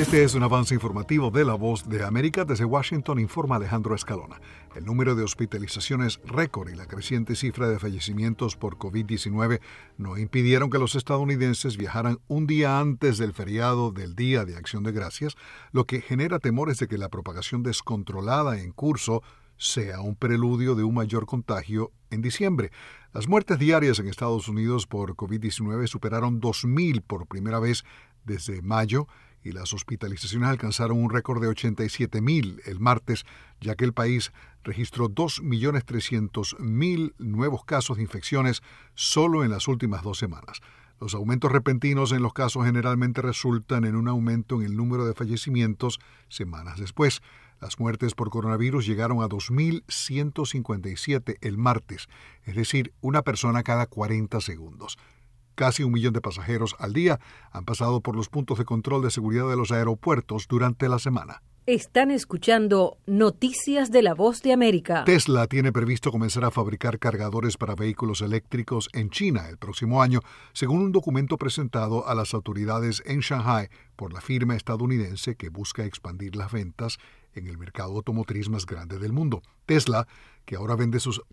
Este es un avance informativo de La Voz de América. Desde Washington informa Alejandro Escalona. El número de hospitalizaciones récord y la creciente cifra de fallecimientos por COVID-19 no impidieron que los estadounidenses viajaran un día antes del feriado del Día de Acción de Gracias, lo que genera temores de que la propagación descontrolada en curso sea un preludio de un mayor contagio en diciembre. Las muertes diarias en Estados Unidos por COVID-19 superaron 2.000 por primera vez desde mayo, y las hospitalizaciones alcanzaron un récord de 87.000 el martes, ya que el país registró 2.300.000 nuevos casos de infecciones solo en las últimas 2 semanas. Los aumentos repentinos en los casos generalmente resultan en un aumento en el número de fallecimientos semanas después. Las muertes por coronavirus llegaron a 2.157 el martes, es decir, una persona cada 40 segundos. Casi 1 millón de pasajeros al día han pasado por los puntos de control de seguridad de los aeropuertos durante la semana. Están escuchando Noticias de La Voz de América. Tesla tiene previsto comenzar a fabricar cargadores para vehículos eléctricos en China el próximo año, según un documento presentado a las autoridades en Shanghai por la firma estadounidense que busca expandir las ventas en el mercado automotriz más grande del mundo. Tesla, que ahora vende sus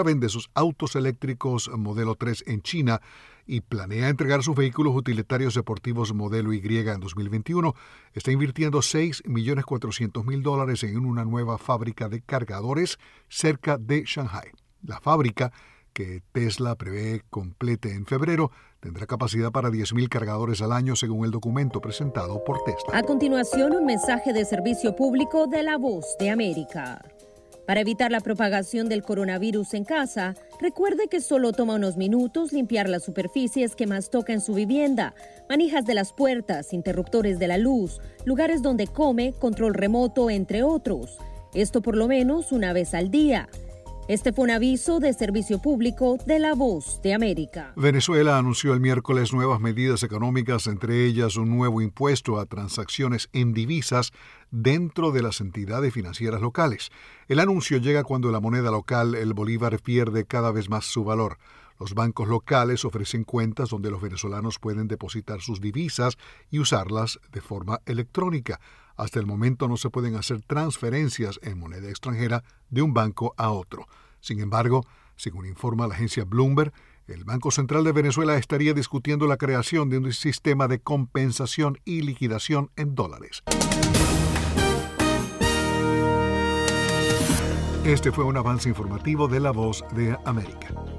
autos eléctricos modelo 3 en China y planea entregar sus vehículos utilitarios deportivos modelo Y en 2021, está invirtiendo $6.400.000 en una nueva fábrica de cargadores cerca de Shanghai. La fábrica, que Tesla prevé complete en febrero, tendrá capacidad para 10.000 cargadores al año, según el documento presentado por Tesla. A continuación, un mensaje de servicio público de La Voz de América. Para evitar la propagación del coronavirus en casa, recuerde que solo toma unos minutos limpiar las superficies que más toca en su vivienda, manijas de las puertas, interruptores de la luz, lugares donde come, control remoto, entre otros. Esto por lo menos una vez al día. Este fue un aviso de servicio público de La Voz de América. Venezuela anunció el miércoles nuevas medidas económicas, entre ellas un nuevo impuesto a transacciones en divisas dentro de las entidades financieras locales. El anuncio llega cuando la moneda local, el bolívar, pierde cada vez más su valor. Los bancos locales ofrecen cuentas donde los venezolanos pueden depositar sus divisas y usarlas de forma electrónica. Hasta el momento no se pueden hacer transferencias en moneda extranjera de un banco a otro. Sin embargo, según informa la agencia Bloomberg, el Banco Central de Venezuela estaría discutiendo la creación de un sistema de compensación y liquidación en dólares. Este fue un avance informativo de La Voz de América.